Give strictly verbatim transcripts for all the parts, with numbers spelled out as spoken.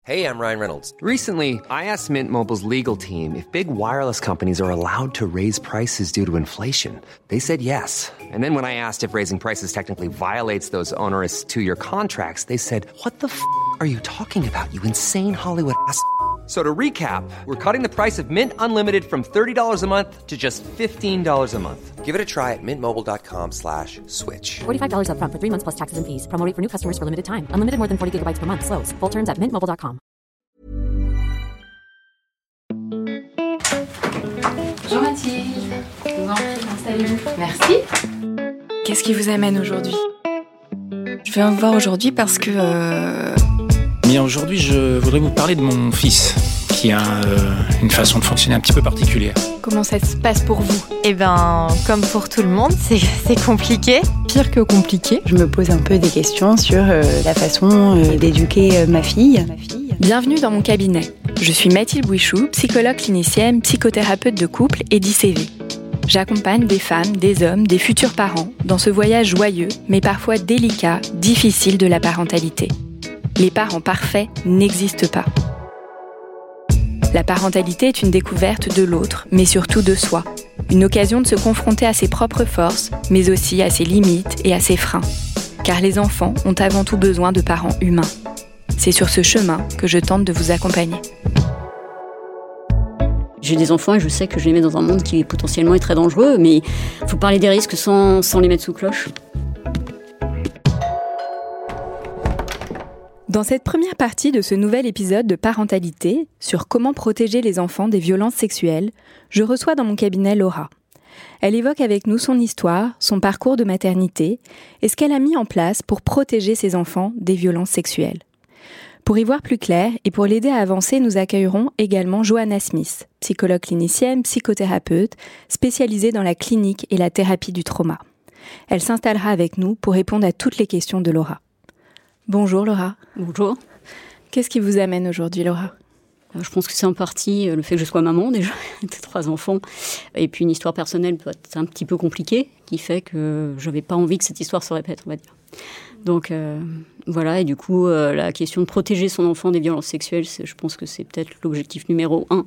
Hey, I'm Ryan Reynolds. Recently, I asked Mint Mobile's legal team if big wireless companies are allowed to raise prices due to inflation. They said yes. And then when I asked if raising prices technically violates those onerous two-year contracts, they said, what the f*** are you talking about, you insane Hollywood ass f- So to recap, we're cutting the price of Mint Unlimited from thirty dollars a month to just fifteen dollars a month. Give it a try at mintmobile.com slash switch. forty-five dollars up front for three months plus taxes and fees. Promo rate for new customers for limited time. Unlimited more than forty gigabytes per month. Slows full terms at mint mobile dot com. Bonjour Mathilde. Je vous en prie, installez-vous. Merci. Qu'est-ce qui vous amène aujourd'hui ? Je viens vous voir aujourd'hui parce que... Euh... Bien, aujourd'hui, je voudrais vous parler de mon fils, qui a euh, une façon de fonctionner un petit peu particulière. Comment ça se passe pour vous ? Eh ben, comme pour tout le monde, c'est, c'est compliqué. Pire que compliqué. Je me pose un peu des questions sur euh, la façon euh, d'éduquer euh, ma fille. Ma fille. Bienvenue dans mon cabinet. Je suis Mathilde Bouichou, psychologue clinicienne, psychothérapeute de couple et d'I C V. J'accompagne des femmes, des hommes, des futurs parents dans ce voyage joyeux, mais parfois délicat, difficile de la parentalité. Les parents parfaits n'existent pas. La parentalité est une découverte de l'autre, mais surtout de soi. Une occasion de se confronter à ses propres forces, mais aussi à ses limites et à ses freins. Car les enfants ont avant tout besoin de parents humains. C'est sur ce chemin que je tente de vous accompagner. J'ai des enfants et je sais que je les mets dans un monde qui potentiellement est très dangereux, mais il faut parler des risques sans, sans les mettre sous cloche. Dans cette première partie de ce nouvel épisode de parentalité, sur comment protéger les enfants des violences sexuelles, je reçois dans mon cabinet Laura. Elle évoque avec nous son histoire, son parcours de maternité et ce qu'elle a mis en place pour protéger ses enfants des violences sexuelles. Pour y voir plus clair et pour l'aider à avancer, nous accueillerons également Johanna Smith, psychologue clinicienne, psychothérapeute, spécialisée dans la clinique et la thérapie du trauma. Elle s'installera avec nous pour répondre à toutes les questions de Laura. Bonjour Laura. Bonjour. Qu'est-ce qui vous amène aujourd'hui, Laura ? Je pense que c'est en partie le fait que je sois maman déjà, de trois enfants, et puis une histoire personnelle peut être un petit peu compliquée, qui fait que je n'avais pas envie que cette histoire se répète, on va dire. Donc euh, voilà, et du coup, euh, la question de protéger son enfant des violences sexuelles, c'est, je pense que c'est peut-être l'objectif numéro un,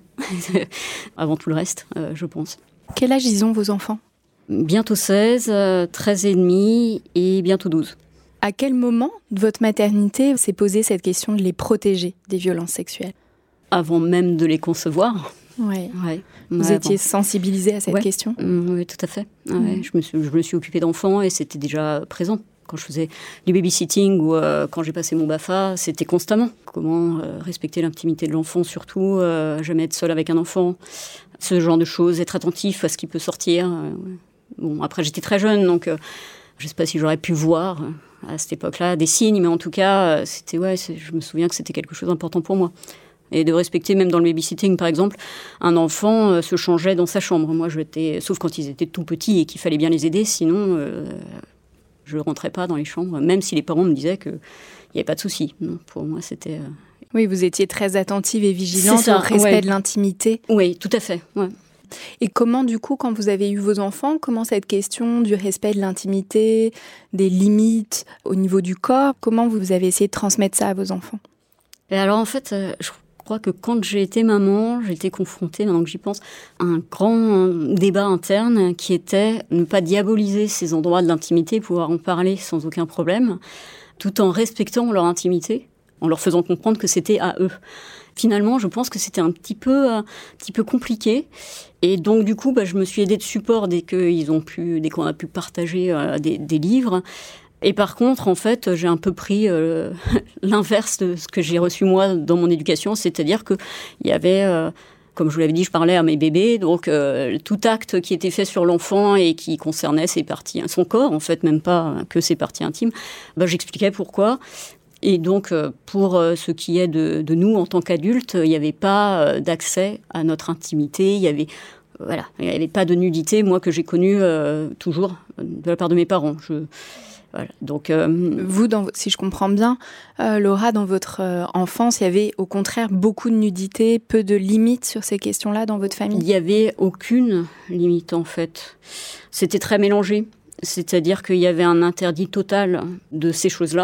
avant tout le reste, euh, je pense. Quel âge ils ont, vos enfants ? Bientôt seize, euh, treize et demi et bientôt douze. À quel moment de votre maternité s'est posée cette question de les protéger des violences sexuelles ? Avant même de les concevoir. Ouais. Ouais. Vous ouais, étiez avant. sensibilisée à cette ouais. question ? mmh, Oui, tout à fait. Ouais, mmh. je, me suis, je me suis occupée d'enfants et c'était déjà présent. Quand je faisais du babysitting ou euh, quand j'ai passé mon B A F A, c'était constamment. Comment euh, respecter l'intimité de l'enfant, surtout, euh, jamais être seule avec un enfant, ce genre de choses, être attentif à ce qui peut sortir. Euh, bon, après, j'étais très jeune, donc euh, je ne sais pas si j'aurais pu voir euh, à cette époque-là des signes, mais en tout cas, c'était, ouais, c'est, je me souviens que c'était quelque chose d'important pour moi. Et de respecter, même dans le babysitting, par exemple, un enfant euh, se changeait dans sa chambre. Moi, j'étais, sauf quand ils étaient tout petits et qu'il fallait bien les aider, sinon... Euh, je ne rentrais pas dans les chambres, même si les parents me disaient qu'il n'y avait pas de souci. Non, pour moi, c'était... Euh... Oui, vous étiez très attentive et vigilante ça, au respect ouais. de l'intimité. Oui, tout à fait. Ouais. Et comment, du coup, quand vous avez eu vos enfants, comment cette question du respect de l'intimité, des limites au niveau du corps, comment vous avez essayé de transmettre ça à vos enfants ? Et alors, en fait, euh, je crois que quand j'ai été maman, j'ai été confrontée, maintenant que j'y pense, à un grand débat interne qui était ne pas diaboliser ces endroits de l'intimité, pouvoir en parler sans aucun problème, tout en respectant leur intimité, en leur faisant comprendre que c'était à eux. Finalement, je pense que c'était un petit peu, un petit peu compliqué. Et donc, du coup, bah, je me suis aidée de support dès, qu'ils ont pu, dès qu'on a pu partager euh, des, des livres. Et par contre, en fait, j'ai un peu pris euh, l'inverse de ce que j'ai reçu moi dans mon éducation, c'est-à-dire qu'il y avait, euh, comme je vous l'avais dit, je parlais à mes bébés, donc euh, tout acte qui était fait sur l'enfant et qui concernait ses parties, son corps, en fait, même pas que ses parties intimes, bah, j'expliquais pourquoi. Et donc, euh, pour euh, ce qui est de, de nous en tant qu'adultes, il n'y avait pas euh, d'accès à notre intimité, il y avait... Voilà, il n'y avait pas de nudité, moi, que j'ai connue euh, toujours de la part de mes parents. Je... Voilà, donc, euh... Vous, dans, si je comprends bien, euh, Laura, dans votre euh, enfance, il y avait au contraire beaucoup de nudité, peu de limites sur ces questions-là dans votre famille ? Il n'y avait aucune limite, en fait. C'était très mélangé. C'est-à-dire qu'il y avait un interdit total de ces choses-là.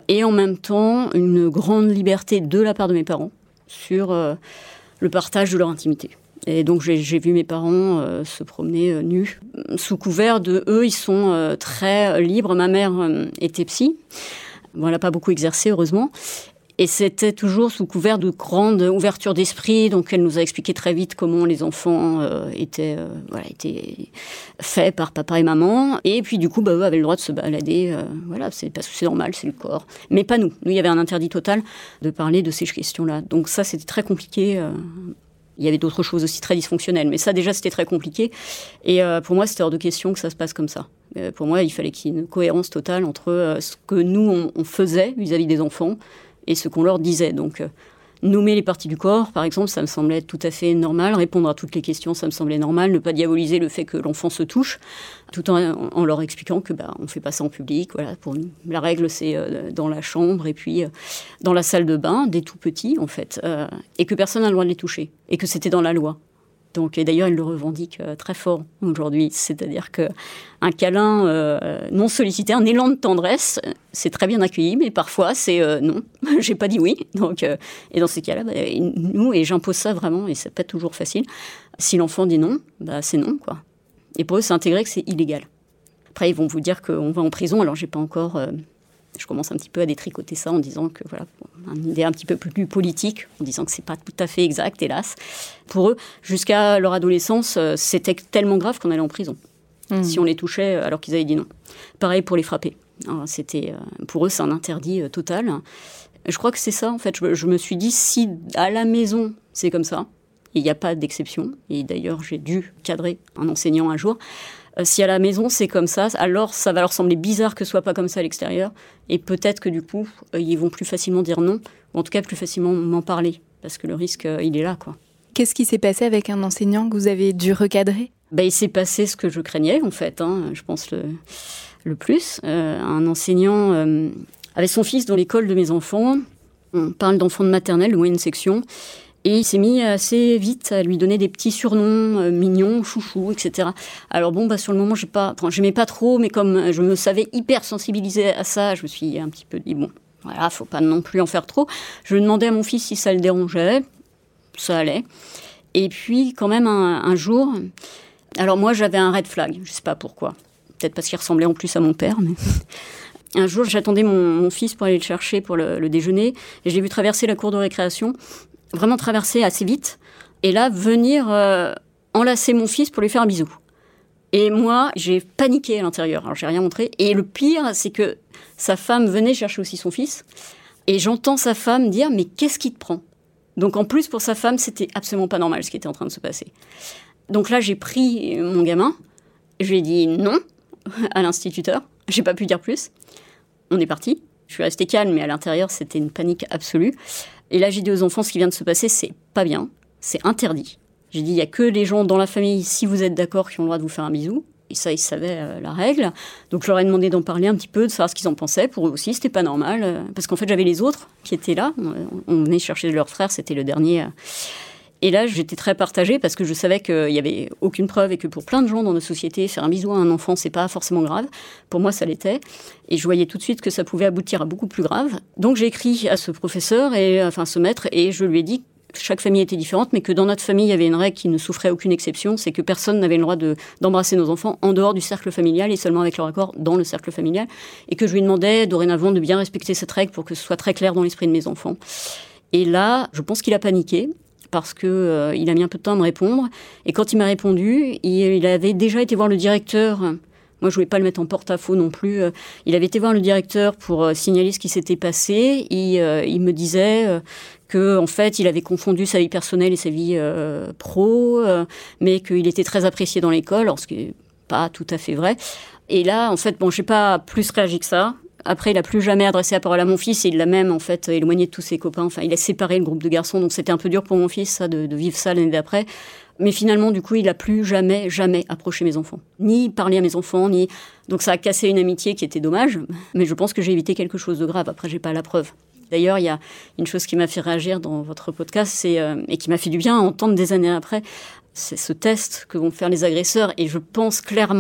et en même temps une grande liberté de la part de mes parents sur euh, le partage de leur intimité. Et donc j'ai, j'ai vu mes parents euh, se promener euh, nus, sous couvert de eux, ils sont euh, très libres. Ma mère euh, était psy, bon, elle n'a pas beaucoup exercé heureusement, et c'était toujours sous couvert de grande ouverture d'esprit. Donc elle nous a expliqué très vite comment les enfants euh, étaient, euh, voilà, étaient faits par papa et maman, et puis du coup bah, eux avaient le droit de se balader, euh, voilà, c'est parce que c'est normal, c'est le corps, mais pas nous. Nous il y avait un interdit total de parler de ces questions-là. Donc ça c'était très compliqué. Euh, Il y avait d'autres choses aussi très dysfonctionnelles. Mais ça, déjà, c'était très compliqué. Et euh, pour moi, c'était hors de question que ça se passe comme ça. Euh, pour moi, il fallait qu'il y ait une cohérence totale entre euh, ce que nous, on, on faisait vis-à-vis des enfants et ce qu'on leur disait. Donc, euh, nommer les parties du corps, par exemple, ça me semblait tout à fait normal. Répondre à toutes les questions, ça me semblait normal. Ne pas diaboliser le fait que l'enfant se touche, tout en, en leur expliquant que bah, on ne fait pas ça en public. Voilà, pour nous, la règle, c'est euh, dans la chambre et puis euh, dans la salle de bain, des tout petits, en fait. Euh, et que personne n'a le droit de les toucher. Et que c'était dans la loi. Donc, et d'ailleurs, ils le revendiquent euh, très fort aujourd'hui. C'est-à-dire qu'un câlin euh, non sollicité, un élan de tendresse, c'est très bien accueilli, mais parfois, c'est euh, non, j'ai pas dit oui. Donc, euh, et dans ces cas-là, bah, nous, et j'impose ça vraiment, et c'est pas toujours facile, si l'enfant dit non, bah, c'est non, quoi. Et pour eux, c'est intégré que c'est illégal. Après, ils vont vous dire qu'on va en prison, alors j'ai pas encore... Euh, je commence un petit peu à détricoter ça en disant que, voilà, une idée un petit peu plus politique, en disant que c'est pas tout à fait exact, hélas. Pour eux, jusqu'à leur adolescence, c'était tellement grave qu'on allait en prison. Mmh. Si on les touchait alors qu'ils avaient dit non. Pareil pour les frapper. Alors, c'était, pour eux, c'est un interdit total. Je crois que c'est ça, en fait. Je, je me suis dit, si à la maison, c'est comme ça, il n'y a pas d'exception, et d'ailleurs, j'ai dû cadrer un enseignant un jour, si à la maison c'est comme ça, alors ça va leur sembler bizarre que ce soit pas comme ça à l'extérieur, et peut-être que du coup ils vont plus facilement dire non, ou en tout cas plus facilement m'en parler, parce que le risque il est là, quoi. Qu'est-ce qui s'est passé avec un enseignant que vous avez dû recadrer ? Ben, il s'est passé ce que je craignais en fait, hein, je pense le, le plus. Euh, un enseignant euh, avait son fils dans l'école de mes enfants, on parle d'enfants de maternelle, de moyenne section. Et il s'est mis assez vite à lui donner des petits surnoms euh, mignons, chouchou, et cetera. Alors bon, bah sur le moment, j'ai pas, enfin, j'aimais pas trop, mais comme je me savais hyper sensibilisée à ça, je me suis un petit peu dit bon, voilà, faut pas non plus en faire trop. Je demandais à mon fils si ça le dérangeait, ça allait. Et puis quand même un, un jour, alors moi j'avais un red flag, je sais pas pourquoi, peut-être parce qu'il ressemblait en plus à mon père, mais. Un jour, j'attendais mon, mon fils pour aller le chercher pour le, le déjeuner, et je l'ai vu traverser la cour de récréation. Vraiment traverser assez vite, et là, venir euh, enlacer mon fils pour lui faire un bisou. Et moi, j'ai paniqué à l'intérieur, alors j'ai rien montré, et le pire, c'est que sa femme venait chercher aussi son fils, et j'entends sa femme dire « mais qu'est-ce qui te prend ?» Donc en plus, pour sa femme, c'était absolument pas normal ce qui était en train de se passer. Donc là, j'ai pris mon gamin, je lui ai dit non à l'instituteur, j'ai pas pu dire plus, on est parti. Je suis restée calme, mais à l'intérieur, c'était une panique absolue. Et là, j'ai dit aux enfants, ce qui vient de se passer, c'est pas bien, c'est interdit. J'ai dit, il n'y a que les gens dans la famille, si vous êtes d'accord, qui ont le droit de vous faire un bisou. Et ça, ils savaient euh, la règle. Donc, je leur ai demandé d'en parler un petit peu, de savoir ce qu'ils en pensaient. Pour eux aussi, c'était pas normal. Euh, parce qu'en fait, j'avais les autres qui étaient là. On, on venait chercher leur frère, c'était le dernier. Euh. Et là, j'étais très partagée parce que je savais qu'il n'y avait aucune preuve et que pour plein de gens dans notre société, faire un bisou à un enfant, c'est pas forcément grave. Pour moi, ça l'était. Et je voyais tout de suite que ça pouvait aboutir à beaucoup plus grave. Donc, j'ai écrit à ce professeur, et, enfin, ce maître, et je lui ai dit chaque famille était différente, mais que dans notre famille, il y avait une règle qui ne souffrait aucune exception, c'est que personne n'avait le droit de, d'embrasser nos enfants en dehors du cercle familial et seulement avec leur accord dans le cercle familial. Et que je lui demandais dorénavant de bien respecter cette règle pour que ce soit très clair dans l'esprit de mes enfants. Et là, je pense qu'il a paniqué, parce qu'il euh, a mis un peu de temps à me répondre. Et quand il m'a répondu, il, il avait déjà été voir le directeur. Moi, je ne voulais pas le mettre en porte-à-faux non plus. Il avait été voir le directeur pour euh, signaler ce qui s'était passé. Et, euh, il me disait euh, qu'en fait, il avait confondu sa vie personnelle et sa vie euh, pro, euh, mais qu'il était très apprécié dans l'école, alors ce qui n'est pas tout à fait vrai. Et là, en fait, bon, je n'ai pas plus réagi que ça. Après, il n'a plus jamais adressé la parole à mon fils et il l'a même, en fait, éloigné de tous ses copains. Enfin, il a séparé le groupe de garçons, donc c'était un peu dur pour mon fils, ça, de, de vivre ça l'année d'après. Mais finalement, du coup, il n'a plus jamais, jamais approché mes enfants. Ni parlé à mes enfants, ni... Donc ça a cassé une amitié qui était dommage, mais je pense que j'ai évité quelque chose de grave. Après, j'ai pas la preuve. D'ailleurs, il y a une chose qui m'a fait réagir dans votre podcast, c'est, euh, et qui m'a fait du bien à entendre des années après, c'est ce test que vont faire les agresseurs. Et je pense clairement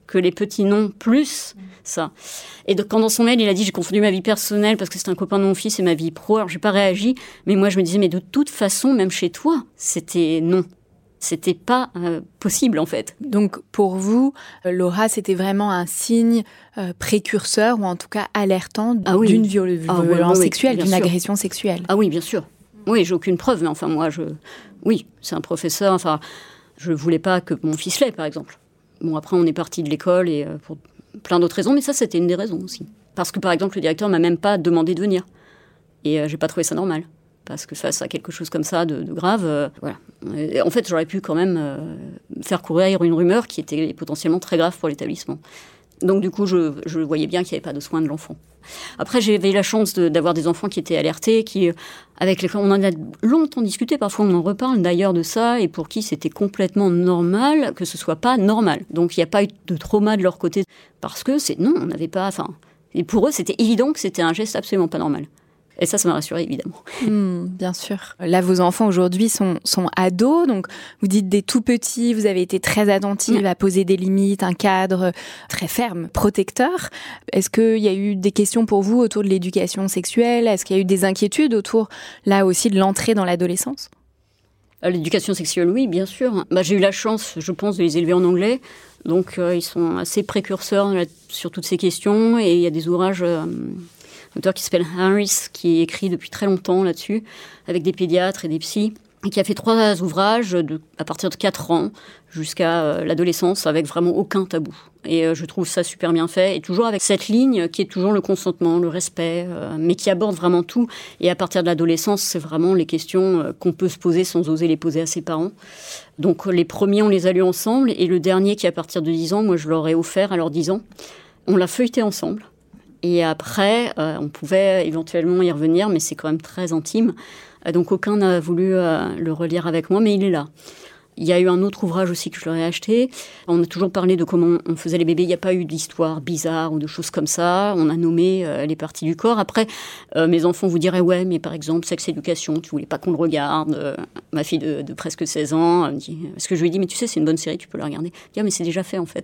que les petits noms plus ça. Et donc, quand dans son mail, il a dit « j'ai confondu ma vie personnelle parce que c'est un copain de mon fils et ma vie pro », alors j'ai pas réagi, mais moi je me disais « mais de toute façon, même chez toi, c'était non ». C'était pas euh, possible, en fait. Donc, pour vous, Laura, c'était vraiment un signe euh, précurseur, ou en tout cas alertant, ah oui. d'une viol- ah, violence oui, oui, sexuelle, d'une sûr. agression sexuelle. Ah oui, bien sûr. Oui, j'ai aucune preuve, mais enfin, moi, je... Oui, c'est un professeur, enfin, je voulais pas que mon fils l'ait, par exemple. Bon, après, on est parti de l'école, et euh, pour plein d'autres raisons, mais ça, c'était une des raisons aussi. Parce que, par exemple, le directeur m'a même pas demandé de venir. Et euh, j'ai pas trouvé ça normal. Parce que face à quelque chose comme ça de, de grave, euh, voilà. Et en fait, j'aurais pu quand même euh, faire courir une rumeur qui était potentiellement très grave pour l'établissement. Donc du coup, je, je voyais bien qu'il n'y avait pas de soin de l'enfant. Après, j'avais eu la chance de, d'avoir des enfants qui étaient alertés, qui, avec lesquels on en a longtemps discuté, parfois on en reparle d'ailleurs de ça, et pour qui c'était complètement normal que ce soit pas normal. Donc il n'y a pas eu de trauma de leur côté, parce que c'est non, on n'avait pas... Enfin, et pour eux, c'était évident que c'était un geste absolument pas normal. Et ça, ça m'a rassurée, évidemment. Mmh, bien sûr. Là, vos enfants, aujourd'hui, sont, sont ados. Donc, vous dites des tout petits, vous avez été très attentive mmh. à poser des limites, un cadre très ferme, protecteur. Est-ce qu'il y a eu des questions pour vous autour de l'éducation sexuelle ? Est-ce qu'il y a eu des inquiétudes autour, là aussi, de l'entrée dans l'adolescence ? L'éducation sexuelle, oui, bien sûr. Bah, j'ai eu la chance, je pense, de les élever en anglais. Donc, euh, ils sont assez précurseurs là, sur toutes ces questions. Et il y a des ouvrages... Euh, un auteur qui s'appelle Harris, qui écrit depuis très longtemps là-dessus, avec des pédiatres et des psys, et qui a fait trois ouvrages de, à partir de quatre ans jusqu'à euh, l'adolescence, avec vraiment aucun tabou. Et euh, je trouve ça super bien fait, et toujours avec cette ligne qui est toujours le consentement, le respect, euh, mais qui aborde vraiment tout. Et à partir de l'adolescence, c'est vraiment les questions euh, qu'on peut se poser sans oser les poser à ses parents. Donc les premiers, on les a lus ensemble, et le dernier qui est à partir de dix ans, moi je leur ai offert à leurs dix ans. On l'a feuilleté ensemble. Et après, euh, on pouvait éventuellement y revenir, mais c'est quand même très intime. Euh, donc aucun n'a voulu euh, le relire avec moi, mais il est là. Il y a eu un autre ouvrage aussi que je leur ai acheté. On a toujours parlé de comment on faisait les bébés. Il n'y a pas eu d'histoire bizarre ou de choses comme ça. On a nommé euh, les parties du corps. Après, euh, mes enfants vous diraient « Ouais, mais par exemple, sexe éducation, tu voulais pas qu'on le regarde. Euh, » Ma fille de, de presque seize ans, elle me dit, parce que je lui ai dit « Mais tu sais, c'est une bonne série, tu peux la regarder. » Je dis « Ah, mais c'est déjà fait, en fait. »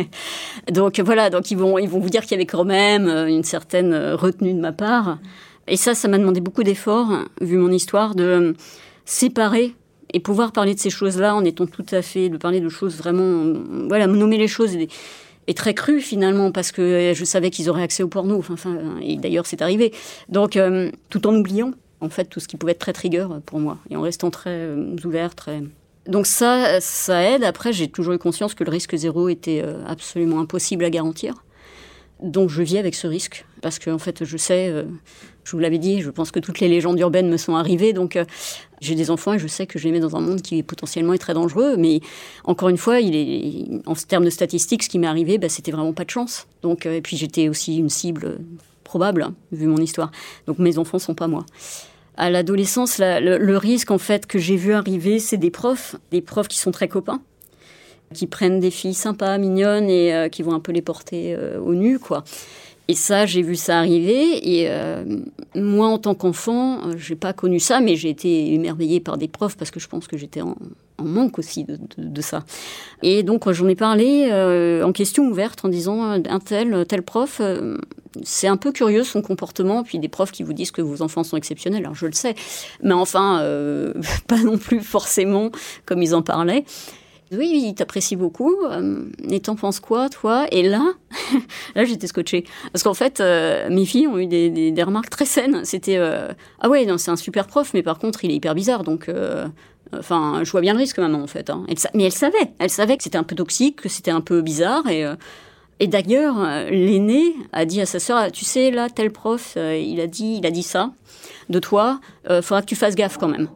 Donc voilà, donc ils vont, ils vont vous dire qu'il y avait quand même une certaine retenue de ma part. Et ça, ça m'a demandé beaucoup d'efforts, vu mon histoire, de séparer et pouvoir parler de ces choses-là en étant tout à fait, de parler de choses vraiment, voilà, nommer les choses et, et très crues finalement, parce que je savais qu'ils auraient accès au porno, enfin, enfin et d'ailleurs c'est arrivé. Donc, euh, tout en oubliant, en fait, tout ce qui pouvait être très trigger pour moi, et en restant très euh, ouvert, très... Donc ça, ça aide. Après, j'ai toujours eu conscience que le risque zéro était euh, absolument impossible à garantir. Donc je vis avec ce risque, parce que en fait, je sais, euh, je vous l'avais dit, je pense que toutes les légendes urbaines me sont arrivées, donc euh, j'ai des enfants et je sais que je les mets dans un monde qui potentiellement est très dangereux, mais encore une fois, il est, en termes de statistiques, ce qui m'est arrivé, bah, c'était vraiment pas de chance. Donc, euh, et puis j'étais aussi une cible probable, hein, vu mon histoire. Donc mes enfants sont pas moi. À l'adolescence, la, le, le risque en fait que j'ai vu arriver, c'est des profs, des profs qui sont très copains, qui prennent des filles sympas, mignonnes et euh, qui vont un peu les porter euh, au nu, quoi. Et ça, j'ai vu ça arriver. Et euh, moi, en tant qu'enfant, euh, j'ai pas connu ça, mais j'ai été émerveillée par des profs parce que je pense que j'étais en, en manque aussi de, de, de ça. Et donc, j'en ai parlé euh, en question ouverte en disant un tel, tel prof, euh, c'est un peu curieux son comportement. Puis des profs qui vous disent que vos enfants sont exceptionnels, alors je le sais, mais enfin, euh, pas non plus forcément comme ils en parlaient. Oui, il t'apprécie beaucoup. Euh, et t'en penses quoi, toi ? Et là, là, j'étais scotchée. Parce qu'en fait, euh, mes filles ont eu des, des, des remarques très saines. C'était euh, ah ouais, non, c'est un super prof, mais par contre, il est hyper bizarre. Donc, euh, enfin, je vois bien le risque, maman, en fait. Hein. Elle, mais elle savait, elle savait que c'était un peu toxique, que c'était un peu bizarre. Et, euh, et d'ailleurs, l'aînée a dit à sa sœur, tu sais, là, tel prof, euh, il a dit, il a dit ça de toi. Euh, faudra que tu fasses gaffe quand même.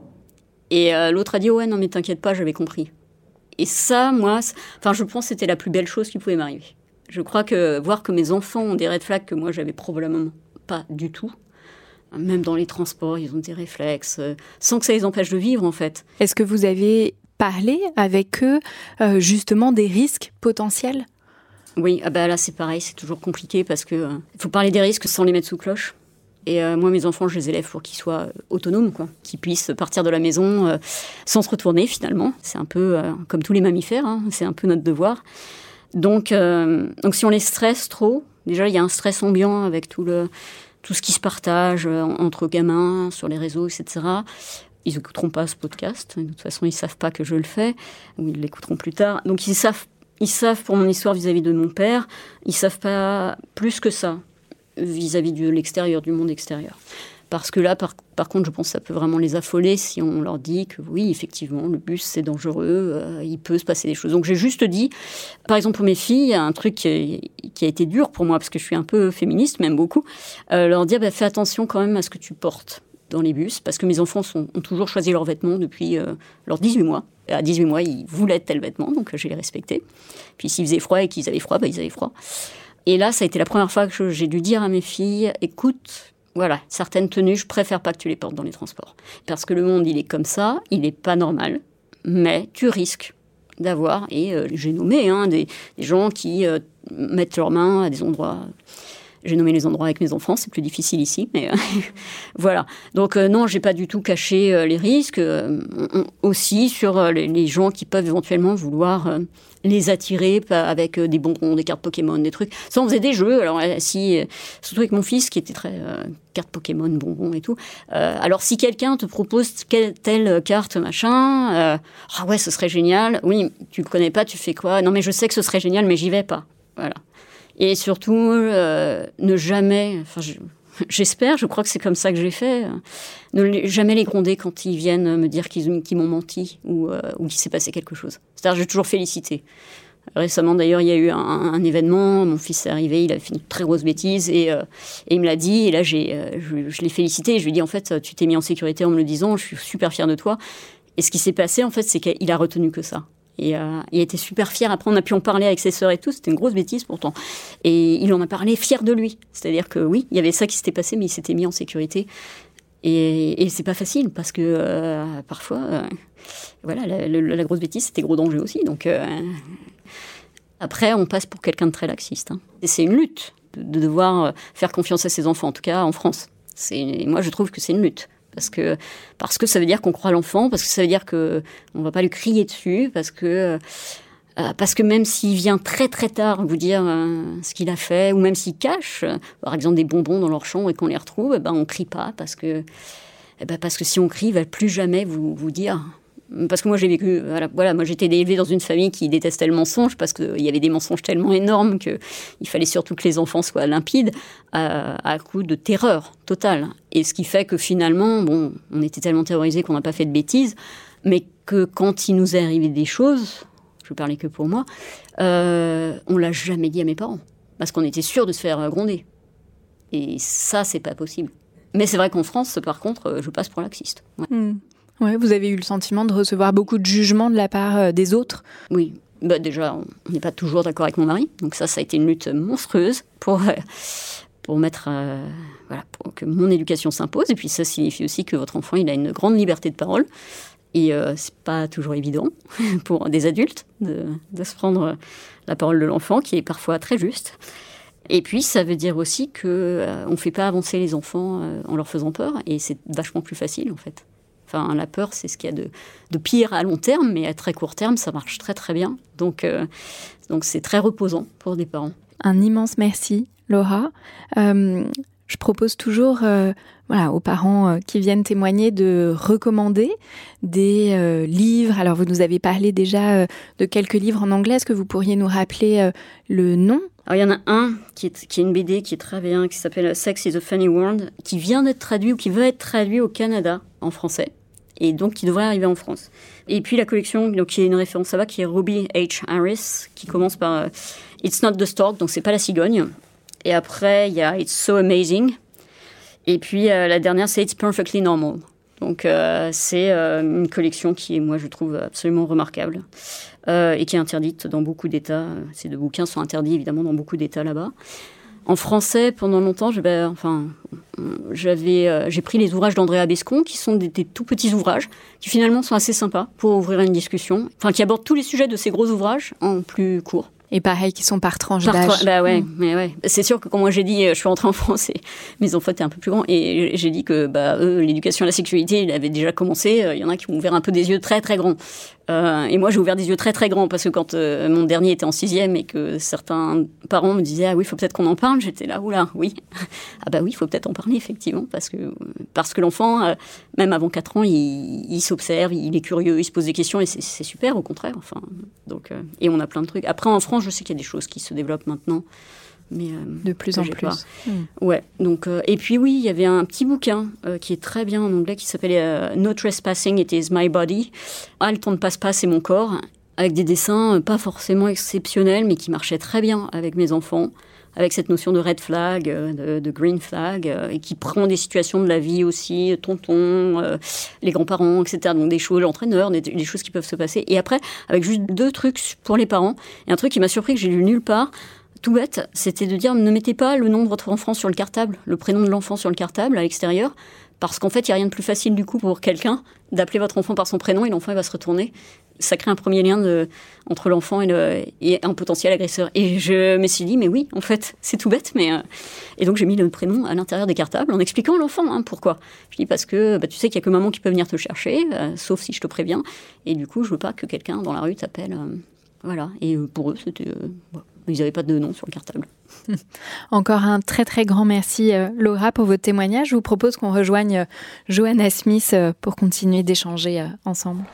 Et euh, l'autre a dit, oh, ouais, non, mais t'inquiète pas, j'avais compris. Et ça, moi, enfin, je pense que c'était la plus belle chose qui pouvait m'arriver. Je crois que voir que mes enfants ont des red flags que moi, j'avais probablement pas du tout, même dans les transports, ils ont des réflexes, euh, sans que ça les empêche de vivre, en fait. Est-ce que vous avez parlé avec eux, euh, justement, des risques potentiels ? Oui, ah bah là, c'est pareil, c'est toujours compliqué parce qu'il euh, faut parler des risques sans les mettre sous cloche. Et euh, moi, mes enfants, je les élève pour qu'ils soient autonomes, quoi, qu'ils puissent partir de la maison euh, sans se retourner, finalement. C'est un peu euh, comme tous les mammifères, hein, c'est un peu notre devoir. Donc, euh, donc si on les stresse trop, déjà il y a un stress ambiant avec tout, le, tout ce qui se partage entre gamins, sur les réseaux, et cetera. Ils n'écouteront pas ce podcast. De toute façon, ils ne savent pas que je le fais. Ou ils l'écouteront plus tard. Donc, ils savent, ils savent pour mon histoire vis-à-vis de mon père, ils ne savent pas plus que ça vis-à-vis de l'extérieur, du monde extérieur. Parce que là, par, par contre, je pense que ça peut vraiment les affoler si on leur dit que oui, effectivement, le bus, c'est dangereux, euh, il peut se passer des choses. Donc, j'ai juste dit, par exemple, pour mes filles, il y a un truc qui, qui a été dur pour moi, parce que je suis un peu féministe, même beaucoup, euh, leur dire, bah, fais attention quand même à ce que tu portes dans les bus, parce que mes enfants sont, ont toujours choisi leurs vêtements depuis euh, leurs dix-huit mois. Et à dix-huit mois, ils voulaient tel vêtement, donc je les respectais. Puis s'il faisait froid et qu'ils avaient froid, bah, ils avaient froid. Et là, ça a été la première fois que j'ai dû dire à mes filles, écoute, voilà, certaines tenues, je préfère pas que tu les portes dans les transports. Parce que le monde, il est comme ça, il n'est pas normal, mais tu risques d'avoir, et euh, j'ai nommé hein, des, des gens qui euh, mettent leurs mains à des endroits... J'ai nommé les endroits avec mes enfants, c'est plus difficile ici, mais euh, voilà. Donc euh, non, j'ai pas du tout caché euh, les risques. Euh, on, aussi sur euh, les, les gens qui peuvent éventuellement vouloir euh, les attirer avec euh, des bonbons, des cartes Pokémon, des trucs. Ça, on faisait des jeux. Alors euh, si, euh, surtout avec mon fils qui était très euh, cartes Pokémon, bonbons et tout. Euh, alors si quelqu'un te propose quelle, telle carte machin, euh, ah ouais, ce serait génial. Oui, tu le connais pas, tu fais quoi ? Non, mais je sais que ce serait génial, mais j'y vais pas. Voilà. Et surtout, euh, ne jamais, enfin, je, j'espère, je crois que c'est comme ça que j'ai fait, euh, ne les, jamais les gronder quand ils viennent me dire qu'ils, qu'ils m'ont menti ou, euh, ou qu'il s'est passé quelque chose. C'est-à-dire, j'ai toujours félicité. Récemment, d'ailleurs, il y a eu un, un événement, mon fils est arrivé, il a fait une très grosse bêtise et, euh, et il me l'a dit, et là, j'ai, euh, je, je l'ai félicité, et je lui ai dit, en fait, tu t'es mis en sécurité en me le disant, je suis super fière de toi. Et ce qui s'est passé, en fait, c'est qu'il a retenu que ça. Et euh, il était super fier. Après, on a pu en parler avec ses sœurs et tout. C'était une grosse bêtise pourtant. Et il en a parlé fier de lui. C'est-à-dire que oui, il y avait ça qui s'était passé, mais il s'était mis en sécurité. Et, et c'est pas facile parce que euh, parfois, euh, voilà, la, la, la grosse bêtise, c'était gros danger aussi. Donc euh, après, on passe pour quelqu'un de très laxiste. Hein. Et c'est une lutte de, de devoir faire confiance à ses enfants, en tout cas en France. C'est, moi, je trouve que c'est une lutte. Parce que, parce que ça veut dire qu'on croit à l'enfant, parce que ça veut dire qu'on ne va pas lui crier dessus, parce que, euh, parce que même s'il vient très très tard vous dire euh, ce qu'il a fait, ou même s'il cache, euh, par exemple, des bonbons dans leur chambre et qu'on les retrouve, eh ben, on ne crie pas, parce que, eh ben, parce que si on crie, il ne va plus jamais vous, vous dire... Parce que moi, j'ai vécu... Voilà, voilà, moi, j'étais élevée dans une famille qui détestait le mensonge, parce qu'il y avait des mensonges tellement énormes qu'il fallait surtout que les enfants soient limpides, à, à coup de terreur totale. Et ce qui fait que finalement, bon, on était tellement terrorisés qu'on n'a pas fait de bêtises, mais que quand il nous est arrivé des choses, je parlais que pour moi, euh, on ne l'a jamais dit à mes parents, parce qu'on était sûrs de se faire gronder. Et ça, c'est pas possible. Mais c'est vrai qu'en France, par contre, je passe pour laxiste. Ouais. Mmh. Ouais, vous avez eu le sentiment de recevoir beaucoup de jugements de la part des autres ? Oui, bah déjà, on n'est pas toujours d'accord avec mon mari. Donc ça, ça a été une lutte monstrueuse pour, euh, pour mettre, euh, voilà, pour que mon éducation s'impose. Et puis ça signifie aussi que votre enfant, il a une grande liberté de parole. Et euh, c'est pas toujours évident pour des adultes de, de se prendre la parole de l'enfant, qui est parfois très juste. Et puis, ça veut dire aussi qu'on euh, ne fait pas avancer les enfants euh, en leur faisant peur. Et c'est vachement plus facile, en fait. Enfin, la peur, c'est ce qu'il y a de, de pire à long terme, mais à très court terme, ça marche très très bien. Donc, euh, donc c'est très reposant pour des parents. Un immense merci, Laura. Euh, je propose toujours euh, voilà, aux parents euh, qui viennent témoigner de recommander des euh, livres. Alors, vous nous avez parlé déjà euh, de quelques livres en anglais. Est-ce que vous pourriez nous rappeler euh, le nom ? Alors, il y en a un qui est, qui est une B D qui est très bien, qui s'appelle « Sex is a Funny World », qui vient d'être traduit ou qui veut être traduit au Canada en français. Et donc, qui devrait arriver en France. Et puis, la collection, donc, qui est une référence là-bas, qui est Robbie H. Harris, qui commence par euh, « It's not the stork », donc c'est pas la cigogne. Et après, il y a « It's so amazing ». Et puis, euh, la dernière, c'est « It's perfectly normal ». Donc, euh, c'est euh, une collection qui est, moi, je trouve absolument remarquable euh, et qui est interdite dans beaucoup d'États. Ces deux bouquins sont interdits, évidemment, dans beaucoup d'États là-bas. En français, pendant longtemps, j'avais, enfin, j'avais, euh, j'ai pris les ouvrages d'Andrea Bescon, qui sont des, des tout petits ouvrages, qui finalement sont assez sympas pour ouvrir une discussion, enfin, qui abordent tous les sujets de ces gros ouvrages en plus court. Et pareil, qui sont par tranche par d'âge. Tra- bah ouais, mmh. mais ouais. C'est sûr que quand moi j'ai dit, je suis rentrée en France et mes enfants étaient un peu plus grands, et j'ai dit que bah, eux, l'éducation à la sexualité, il avait déjà commencé. Il y en a qui ont ouvert un peu des yeux très très grands. Euh, et moi, j'ai ouvert des yeux très très grands parce que quand euh, mon dernier était en sixième et que certains parents me disaient ah oui, il faut peut-être qu'on en parle, j'étais là oula, oui, ah bah oui, il faut peut-être en parler effectivement parce que parce que l'enfant, euh, même avant quatre ans, il, il s'observe, il est curieux, il se pose des questions et c'est, c'est super au contraire. Enfin, donc euh, et on a plein de trucs. Après en France, je sais qu'il y a des choses qui se développent maintenant. Mais, euh, de plus en plus. Mmh. Ouais. Donc, euh, et puis oui, il y avait un petit bouquin euh, qui est très bien en anglais qui s'appelait euh, No Trespassing, It Is My Body. Ah, le temps ne passe pas, c'est mon corps. Avec des dessins euh, pas forcément exceptionnels, mais qui marchaient très bien avec mes enfants. Avec cette notion de red flag, euh, de, de green flag, euh, et qui prend des situations de la vie aussi, tonton, euh, les grands-parents, et cetera. Donc des choses, l'entraîneur, des, des choses qui peuvent se passer. Et après, avec juste deux trucs pour les parents. Et un truc qui m'a surpris que j'ai lu nulle part. Tout bête, c'était de dire ne mettez pas le nom de votre enfant sur le cartable, le prénom de l'enfant sur le cartable à l'extérieur, parce qu'en fait, il n'y a rien de plus facile du coup pour quelqu'un d'appeler votre enfant par son prénom et l'enfant il va se retourner. Ça crée un premier lien de, entre l'enfant et, le, et un potentiel agresseur. Et je me suis dit, mais oui, en fait, c'est tout bête. Mais, euh... Et donc, j'ai mis le prénom à l'intérieur des cartables en expliquant à l'enfant hein, pourquoi. Je dis parce que bah, tu sais qu'il n'y a que maman qui peut venir te chercher, euh, sauf si je te préviens. Et du coup, je ne veux pas que quelqu'un dans la rue t'appelle. Euh... Voilà. Et pour eux, c'était... Euh... Voilà. Ils n'avaient pas de nom sur le cartable. Encore un très très grand merci euh, Laura pour votre témoignage. Je vous propose qu'on rejoigne euh, Johanna Smith euh, pour continuer d'échanger euh, ensemble.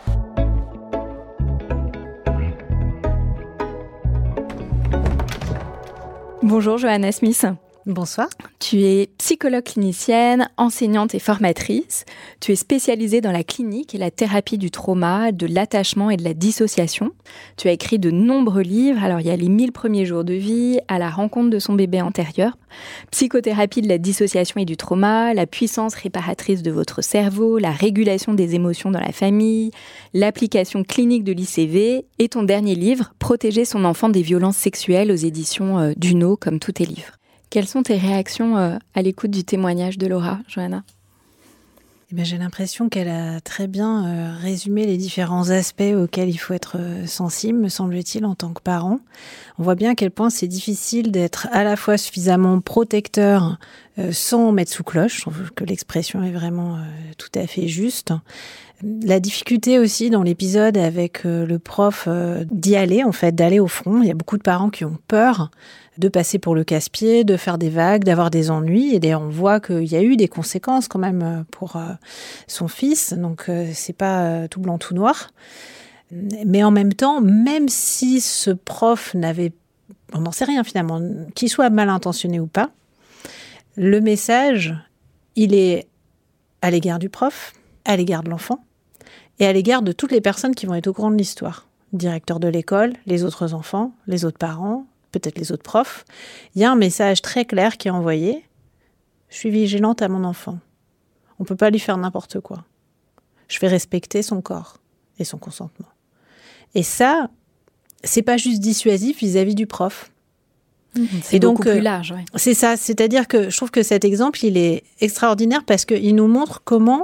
Bonjour Johanna Smith. Bonsoir. Tu es psychologue clinicienne, enseignante et formatrice. Tu es spécialisée dans la clinique et la thérapie du trauma, de l'attachement et de la dissociation. Tu as écrit de nombreux livres. Alors, il y a les mille premiers jours de vie, À la rencontre de son bébé intérieur, Psychothérapie de la dissociation et du trauma, La puissance réparatrice de votre cerveau, La régulation des émotions dans la famille, L'application clinique de l'I C V et ton dernier livre, Protéger son enfant des violences sexuelles aux éditions euh, Duno, comme tous tes livres. Quelles sont tes réactions euh, à l'écoute du témoignage de Laura, Johanna ? Eh bien, j'ai l'impression qu'elle a très bien euh, résumé les différents aspects auxquels il faut être euh, sensible, me semble-t-il, en tant que parent. On voit bien à quel point c'est difficile d'être à la fois suffisamment protecteur euh, sans mettre sous cloche. Je trouve que l'expression est vraiment euh, tout à fait juste. La difficulté aussi dans l'épisode avec euh, le prof euh, d'y aller, en fait, d'aller au front. Il y a beaucoup de parents qui ont peur de passer pour le casse-pied, de faire des vagues, d'avoir des ennuis. Et d'ailleurs, on voit qu'il y a eu des conséquences quand même pour euh, son fils. Donc, euh, c'est pas euh, tout blanc, tout noir. Mais en même temps, même si ce prof n'avait, on n'en sait rien finalement, qu'il soit mal intentionné ou pas, le message, il est à l'égard du prof, à l'égard de l'enfant et à l'égard de toutes les personnes qui vont être au courant de l'histoire. Le directeur de l'école, les autres enfants, les autres parents, peut-être les autres profs. Il y a un message très clair qui est envoyé. Je suis vigilante à mon enfant. On ne peut pas lui faire n'importe quoi. Je vais respecter son corps et son consentement. Et ça, c'est pas juste dissuasif vis-à-vis du prof. Mmh, c'est et donc, beaucoup plus large. Ouais. C'est ça. C'est-à-dire que je trouve que cet exemple, il est extraordinaire parce qu'il nous montre comment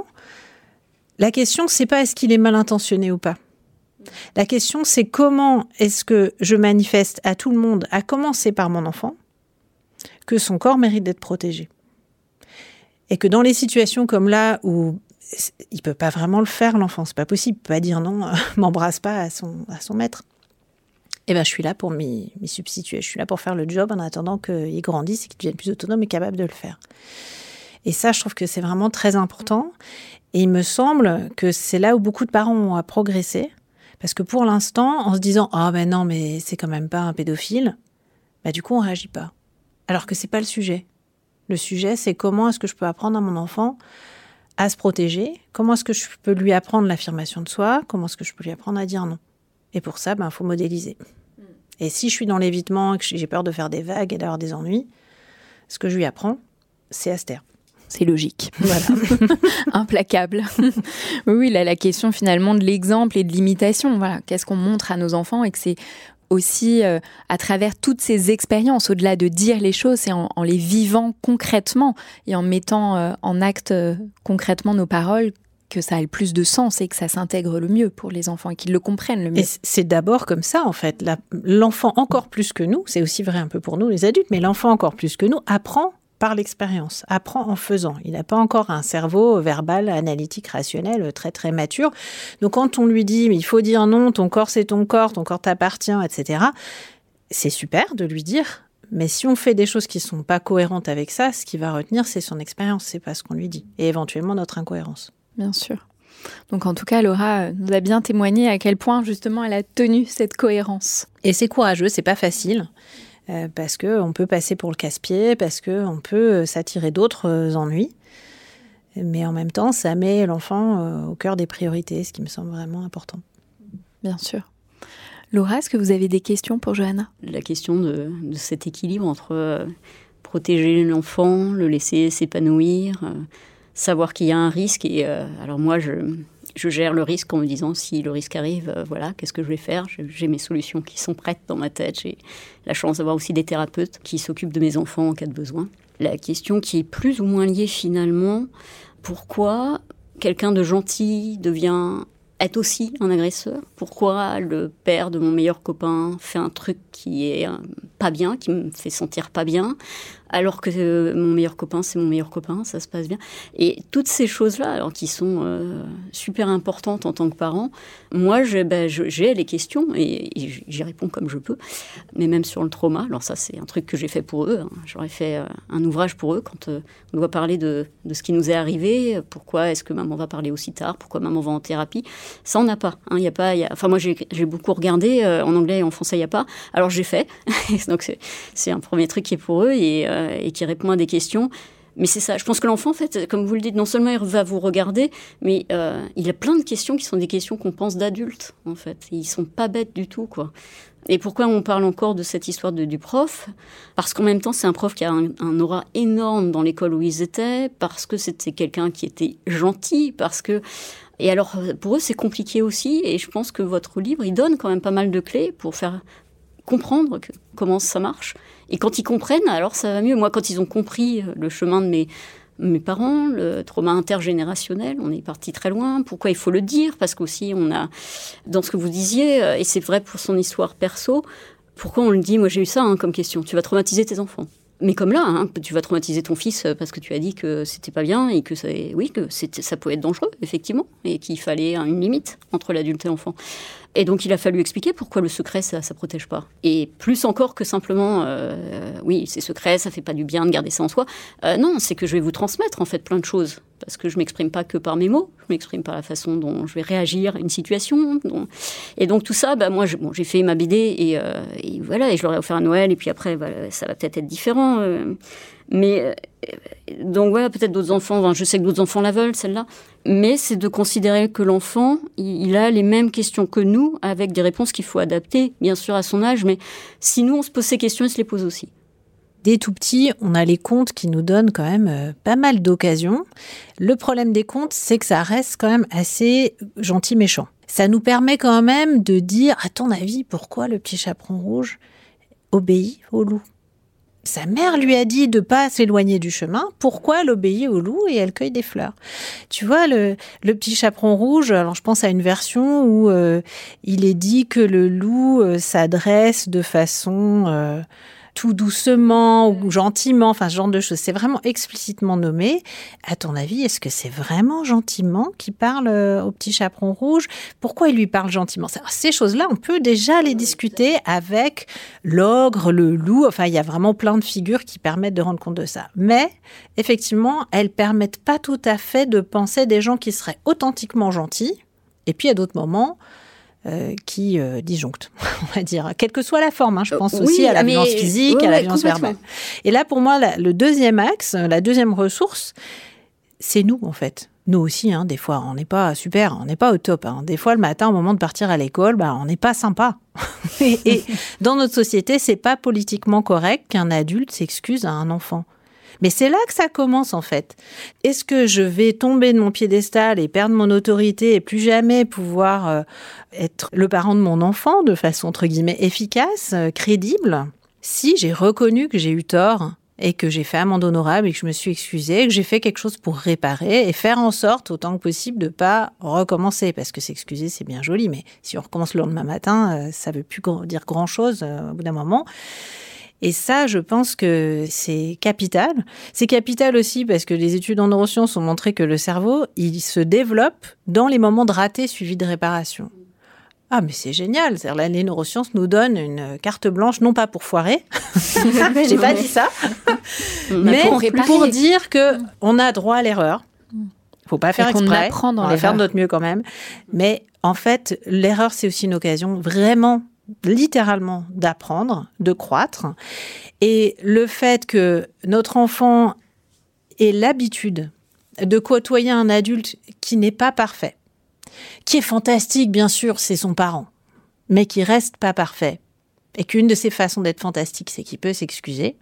la question, c'est pas est-ce qu'il est mal intentionné ou pas. La question, c'est comment est-ce que je manifeste à tout le monde, à commencer par mon enfant, que son corps mérite d'être protégé. Et que dans les situations comme là où il peut pas vraiment le faire, l'enfant, c'est pas possible, il peut pas dire non, m'embrasse pas à son, à son maître. Eh ben, je suis là pour m'y, m'y substituer. Je suis là pour faire le job en attendant qu'il grandisse et qu'il devienne plus autonome et capable de le faire. Et ça, je trouve que c'est vraiment très important. Et il me semble que c'est là où beaucoup de parents ont à progresser. Parce que pour l'instant, en se disant « Ah ben non, mais c'est quand même pas un pédophile », bah du coup, on réagit pas. Alors que c'est pas le sujet. Le sujet, c'est comment est-ce que je peux apprendre à mon enfant à se protéger, comment est-ce que je peux lui apprendre l'affirmation de soi, comment est-ce que je peux lui apprendre à dire non. Et pour ça, ben, faut modéliser. Et si je suis dans l'évitement et que j'ai peur de faire des vagues et d'avoir des ennuis, ce que je lui apprends, c'est à se taire. C'est logique. Voilà. Implacable. Oui, là, la question finalement de l'exemple et de l'imitation. Voilà. Qu'est-ce qu'on montre à nos enfants et que c'est aussi euh, à travers toutes ces expériences, au-delà de dire les choses, c'est en, en les vivant concrètement et en mettant euh, en acte euh, concrètement nos paroles que ça a le plus de sens et que ça s'intègre le mieux pour les enfants et qu'ils le comprennent le mieux. Et c'est d'abord comme ça, en fait. La, l'enfant, encore plus que nous, c'est aussi vrai un peu pour nous, les adultes, mais l'enfant, encore plus que nous, apprend par l'expérience, apprend en faisant. Il n'a pas encore un cerveau verbal, analytique, rationnel, très très mature. Donc quand on lui dit, mais il faut dire non, ton corps c'est ton corps, ton corps t'appartient, et cetera, c'est super de lui dire, mais si on fait des choses qui ne sont pas cohérentes avec ça, ce qu'il va retenir, c'est son expérience, c'est pas ce qu'on lui dit, et éventuellement notre incohérence. Bien sûr. Donc en tout cas, Laura nous a bien témoigné à quel point justement elle a tenu cette cohérence. Et c'est courageux, c'est pas facile. Euh, parce qu'on peut passer pour le casse-pied, parce qu'on peut s'attirer d'autres euh, ennuis. Mais en même temps, ça met l'enfant euh, au cœur des priorités, ce qui me semble vraiment important. Bien sûr. Laura, est-ce que vous avez des questions pour Johanna ? La question de, de cet équilibre entre euh, protéger l'enfant, le laisser s'épanouir, euh, savoir qu'il y a un risque. Et euh, alors moi, je... Je gère le risque en me disant, si le risque arrive, euh, voilà, qu'est-ce que je vais faire ? J'ai mes solutions qui sont prêtes dans ma tête. J'ai la chance d'avoir aussi des thérapeutes qui s'occupent de mes enfants en cas de besoin. La question qui est plus ou moins liée finalement, pourquoi quelqu'un de gentil devient est aussi un agresseur ? Pourquoi le père de mon meilleur copain fait un truc qui est euh, pas bien, qui me fait sentir pas bien ? Alors que euh, mon meilleur copain, c'est mon meilleur copain, ça se passe bien. Et toutes ces choses-là, alors qui sont euh, super importantes en tant que parent, moi, je, ben, je, j'ai les questions et, et j'y réponds comme je peux. Mais même sur le trauma, alors ça, c'est un truc que j'ai fait pour eux. Hein. J'aurais fait euh, un ouvrage pour eux quand euh, on doit parler de, de ce qui nous est arrivé. Pourquoi est-ce que maman va parler aussi tard ? Pourquoi maman va en thérapie ? Ça, on n'a pas. Hein. Y a pas y a... Enfin, moi, j'ai, j'ai beaucoup regardé. Euh, en anglais et en français, il n'y a pas. Alors, j'ai fait. Donc, c'est, c'est un premier truc qui est pour eux. Et... Euh, et qui répond à des questions. Mais c'est ça. Je pense que l'enfant, en fait, comme vous le dites, non seulement il va vous regarder, mais euh, il a plein de questions qui sont des questions qu'on pense d'adultes, en fait. Et ils sont pas bêtes du tout, quoi. Et pourquoi on parle encore de cette histoire de, du prof ? Parce qu'en même temps, c'est un prof qui a un, un aura énorme dans l'école où ils étaient, parce que c'était quelqu'un qui était gentil, parce que... Et alors, pour eux, c'est compliqué aussi. Et je pense que votre livre, il donne quand même pas mal de clés pour faire... comprendre que, comment ça marche. Et quand ils comprennent, alors ça va mieux. Moi, quand ils ont compris le chemin de mes, mes parents, le trauma intergénérationnel, on est parti très loin. Pourquoi il faut le dire ? Parce qu'aussi, on a, dans ce que vous disiez, et c'est vrai pour son histoire perso, pourquoi on le dit ? Moi, j'ai eu ça hein, comme question. Tu vas traumatiser tes enfants. Mais comme là, hein, tu vas traumatiser ton fils parce que tu as dit que c'était pas bien et que ça, oui, que c'était, ça pouvait être dangereux, effectivement, et qu'il fallait une limite entre l'adulte et l'enfant. Et donc, il a fallu expliquer pourquoi le secret, ça ne protège pas. Et plus encore que simplement, euh, oui, c'est secret, ça ne fait pas du bien de garder ça en soi. Euh, non, c'est que je vais vous transmettre, en fait, plein de choses. Parce que je ne m'exprime pas que par mes mots, je m'exprime par la façon dont je vais réagir à une situation. Dont... Et donc, tout ça, bah, moi, je, bon, j'ai fait ma B D et, euh, et voilà, et je leur ai offert à Noël. Et puis après, bah, ça va peut-être être différent. Euh, mais, euh, donc voilà, peut-être d'autres enfants, enfin, je sais que d'autres enfants la veulent, celle-là. Mais c'est de considérer que l'enfant, il, il a les mêmes questions que nous, avec des réponses qu'il faut adapter, bien sûr, à son âge. Mais si nous, on se pose ces questions, il se les pose aussi. Dès tout petit, on a les contes qui nous donnent quand même euh, pas mal d'occasions. Le problème des contes, c'est que ça reste quand même assez gentil-méchant. Ça nous permet quand même de dire, à ton avis, pourquoi le petit chaperon rouge obéit au loup ? Sa mère lui a dit de pas s'éloigner du chemin. Pourquoi elle obéit au loup et elle cueille des fleurs ? Tu vois, le, le petit chaperon rouge, alors je pense à une version où euh, il est dit que le loup euh, s'adresse de façon... Euh, tout doucement ou gentiment, enfin ce genre de choses. C'est vraiment explicitement nommé. À ton avis, est-ce que c'est vraiment gentiment qu'il parle au petit chaperon rouge ? Pourquoi il lui parle gentiment ? Ces choses-là, on peut déjà les discuter avec l'ogre, le loup. Enfin, il y a vraiment plein de figures qui permettent de rendre compte de ça. Mais, effectivement, elles permettent pas tout à fait de penser des gens qui seraient authentiquement gentils. Et puis, à d'autres moments... Euh, qui euh, disjoncte, on va dire, quelle que soit la forme. Hein, je pense oui, aussi à la mais... violence physique, oui, à la violence verbale. Et là, pour moi, la, le deuxième axe, la deuxième ressource, c'est nous, en fait. Nous aussi, hein, des fois, on n'est pas super, on n'est pas au top. Hein. Des fois, le matin, au moment de partir à l'école, bah, on n'est pas sympa. et, et dans notre société, c'est pas politiquement correct qu'un adulte s'excuse à un enfant. Mais c'est là que ça commence, en fait. Est-ce que je vais tomber de mon piédestal et perdre mon autorité et plus jamais pouvoir euh, être le parent de mon enfant de façon, entre guillemets, efficace, euh, crédible, si j'ai reconnu que j'ai eu tort et que j'ai fait amende honorable et que je me suis excusée, que j'ai fait quelque chose pour réparer et faire en sorte, autant que possible, de ne pas recommencer. Parce que s'excuser, c'est bien joli, mais si on recommence le lendemain matin, euh, ça ne veut plus dire grand-chose euh, au bout d'un moment. Et ça, je pense que c'est capital. C'est capital aussi parce que les études en neurosciences ont montré que le cerveau, il se développe dans les moments de raté suivis de réparation. Ah, mais c'est génial. C'est-à-dire, les neurosciences nous donnent une carte blanche, non pas pour foirer, j'ai pas dit ça, mais pour, pour dire qu'on a droit à l'erreur. Il faut pas faire exprès, on va faire de notre mieux quand même. Mais en fait, l'erreur, c'est aussi une occasion vraiment, littéralement, d'apprendre, de croître. Et le fait que notre enfant ait l'habitude de côtoyer un adulte qui n'est pas parfait, qui est fantastique, bien sûr, c'est son parent, mais qui reste pas parfait, et qu'une de ses façons d'être fantastique, c'est qu'il peut s'excuser,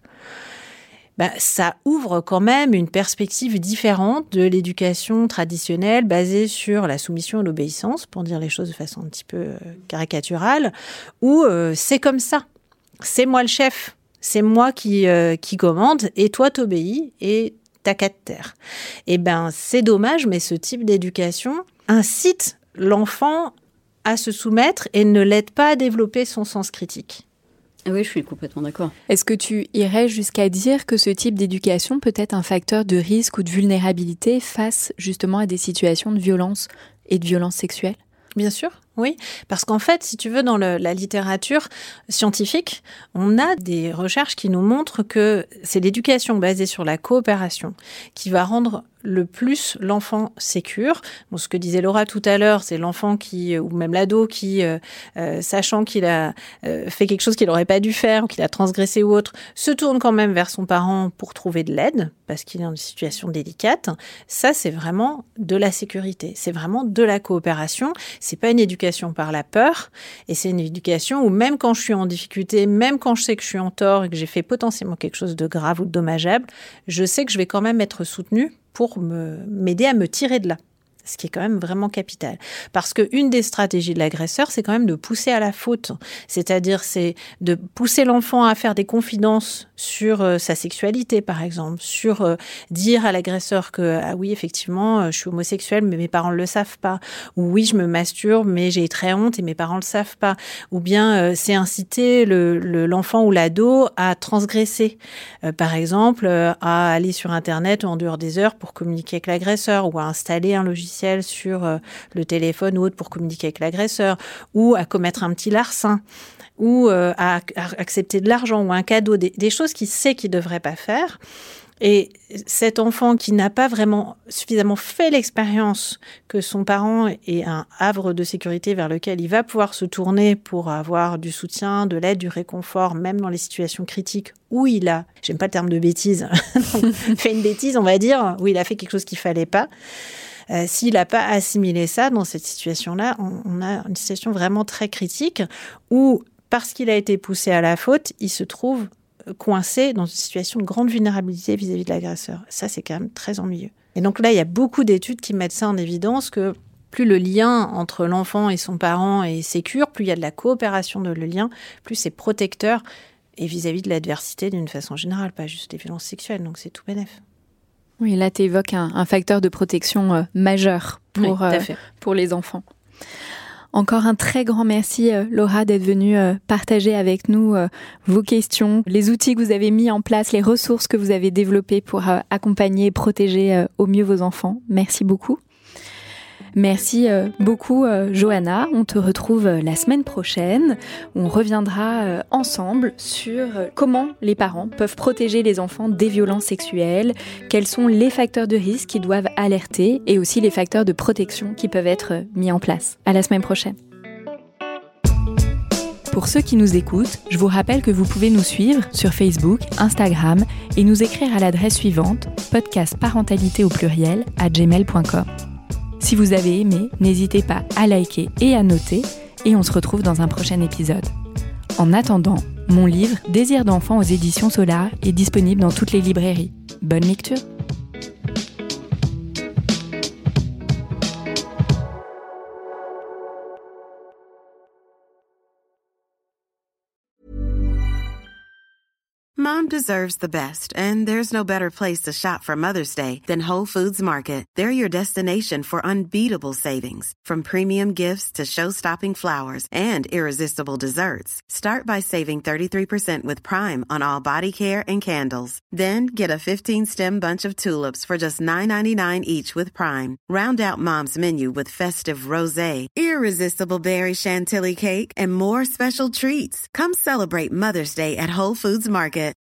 ben, ça ouvre quand même une perspective différente de l'éducation traditionnelle basée sur la soumission et l'obéissance, pour dire les choses de façon un petit peu euh, caricaturale, où euh, c'est comme ça. C'est moi le chef, c'est moi qui, euh, qui commande, et toi t'obéis, et t'as qu'à te taire. Eh ben, c'est dommage, mais ce type d'éducation incite l'enfant à se soumettre et ne l'aide pas à développer son sens critique. Oui, je suis complètement d'accord. Est-ce que tu irais jusqu'à dire que ce type d'éducation peut être un facteur de risque ou de vulnérabilité face justement à des situations de violence et de violence sexuelle ? Bien sûr, oui. Parce qu'en fait, si tu veux, dans le, la littérature scientifique, on a des recherches qui nous montrent que c'est l'éducation basée sur la coopération qui va rendre le plus l'enfant sécure. Bon, ce que disait Laura tout à l'heure, c'est l'enfant qui, ou même l'ado qui, euh, euh, sachant qu'il a euh, fait quelque chose qu'il n'aurait pas dû faire, ou qu'il a transgressé ou autre, se tourne quand même vers son parent pour trouver de l'aide, parce qu'il est dans une situation délicate. Ça, c'est vraiment de la sécurité. C'est vraiment de la coopération. C'est pas une éducation par la peur, et c'est une éducation où même quand je suis en difficulté, même quand je sais que je suis en tort et que j'ai fait potentiellement quelque chose de grave ou de dommageable, je sais que je vais quand même être soutenue pour me, m'aider à me tirer de là. Ce qui est quand même vraiment capital. Parce qu'une des stratégies de l'agresseur, c'est quand même de pousser à la faute. C'est-à-dire, c'est de pousser l'enfant à faire des confidences sur euh, sa sexualité, par exemple. Sur euh, dire à l'agresseur que, ah oui, effectivement, euh, je suis homosexuel, mais mes parents ne le savent pas. Ou oui, je me masturbe, mais j'ai très honte et mes parents ne le savent pas. Ou bien, euh, c'est inciter le, le, l'enfant ou l'ado à transgresser. Euh, par exemple, euh, à aller sur Internet ou en dehors des heures pour communiquer avec l'agresseur, ou à installer un logiciel sur euh, le téléphone ou autre pour communiquer avec l'agresseur, ou à commettre un petit larcin, ou euh, à, à accepter de l'argent ou un cadeau, des, des choses qu'il sait qu'il ne devrait pas faire. Et cet enfant qui n'a pas vraiment suffisamment fait l'expérience que son parent est un havre de sécurité vers lequel il va pouvoir se tourner pour avoir du soutien, de l'aide, du réconfort, même dans les situations critiques où il a, j'aime pas le terme de bêtise, fait une bêtise, on va dire, où il a fait quelque chose qu'il fallait pas. Euh, s'il n'a pas assimilé ça, dans cette situation-là, on, on a une situation vraiment très critique où, parce qu'il a été poussé à la faute, il se trouve coincé dans une situation de grande vulnérabilité vis-à-vis de l'agresseur. Ça, c'est quand même très ennuyeux. Et donc là, il y a beaucoup d'études qui mettent ça en évidence, que plus le lien entre l'enfant et son parent est sécure, plus il y a de la coopération de le lien, plus c'est protecteur, et vis-à-vis de l'adversité d'une façon générale, pas juste des violences sexuelles. Donc c'est tout bénef. Oui, là, tu évoques un, un facteur de protection euh, majeur pour, oui, euh, pour les enfants. Encore un très grand merci, euh, Laura, d'être venue euh, partager avec nous euh, vos questions, les outils que vous avez mis en place, les ressources que vous avez développées pour euh, accompagner et protéger euh, au mieux vos enfants. Merci beaucoup. Merci euh, beaucoup, euh, Johanna. On te retrouve euh, la semaine prochaine. On reviendra euh, ensemble sur euh, comment les parents peuvent protéger les enfants des violences sexuelles, quels sont les facteurs de risque qui doivent alerter et aussi les facteurs de protection qui peuvent être euh, mis en place. À la semaine prochaine. Pour ceux qui nous écoutent, je vous rappelle que vous pouvez nous suivre sur Facebook, Instagram et nous écrire à l'adresse suivante podcast parentalité au pluriel à gmail point com. Si vous avez aimé, n'hésitez pas à liker et à noter, et on se retrouve dans un prochain épisode. En attendant, mon livre Désir d'enfant aux éditions Solar est disponible dans toutes les librairies. Bonne lecture! Mom deserves the best, and there's no better place to shop for Mother's Day than Whole Foods Market. They're your destination for unbeatable savings, from premium gifts to show-stopping flowers and irresistible desserts. Start by saving thirty-three percent with Prime on all body care and candles. Then get a fifteen-stem bunch of tulips for just nine ninety-nine each with Prime. Round out Mom's menu with festive rosé, irresistible berry chantilly cake, and more special treats. Come celebrate Mother's Day at Whole Foods Market.